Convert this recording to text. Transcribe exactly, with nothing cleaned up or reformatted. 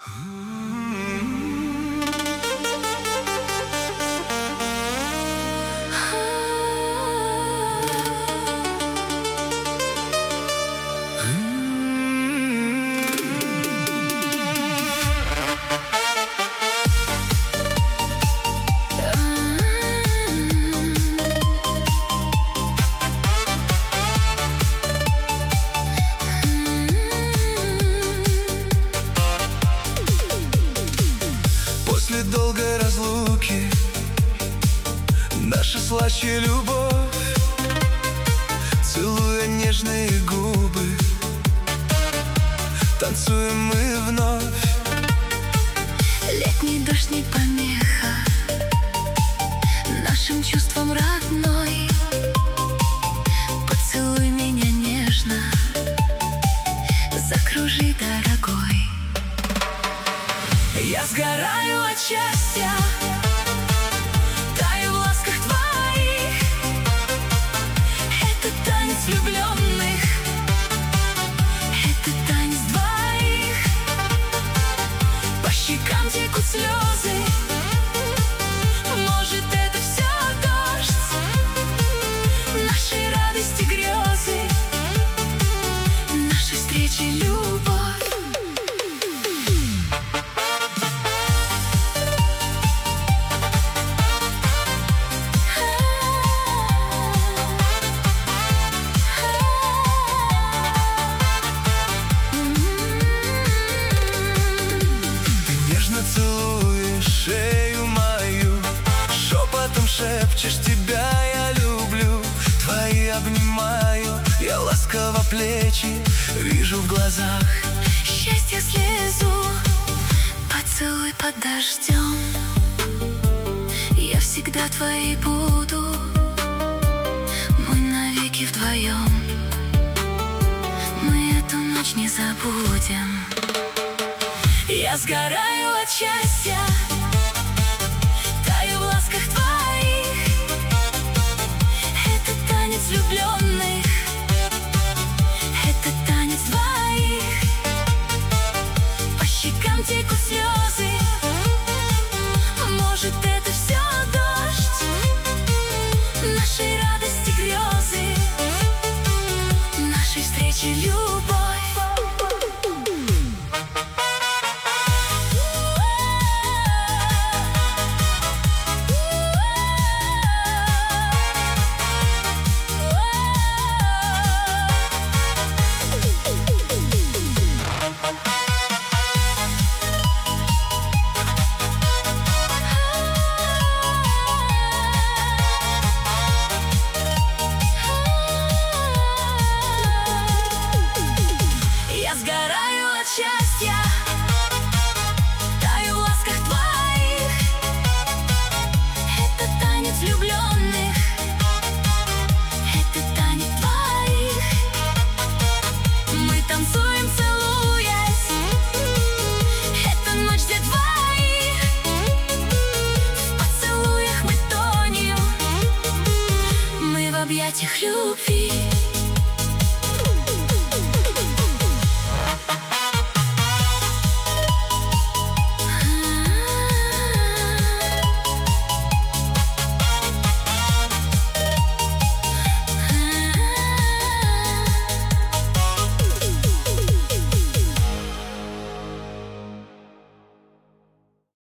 После долгой разлуки наша слаще любовь, целуя нежные губы, танцуем мы вновь. Летний дождь не помеха нашим чувствам родной. Поцелуй меня нежно, закружи, дорогой. Я сгораю от счастья, таю в ласках твоих. Это танец влюбленных, это танец двоих. По щекам текут слезы, может, это все дождь нашей радости, грезы, нашей встречи, любовь. целуешь шею мою, шепотом шепчешь: тебя я люблю. Твои обнимаю, я ласково плечи вижу в глазах. Счастье слезу, поцелуй под дождем. Я всегда твоей буду, мы навеки вдвоем. Мы эту ночь не забудем. Я сгораю от счастья, таю в ласках твоих. Это танец влюбленных, это танец двоих. По щекам текут слезы, может, это все дождь нашей радости, грезы, нашей встречи, любовь. Я сгораю от счастья, таю в ласках твоих. Это танец влюбленных, это танец твоих. Мы танцуем, целуясь, Это ночь для двоих. В поцелуях мы тонем, мы в объятиях любви.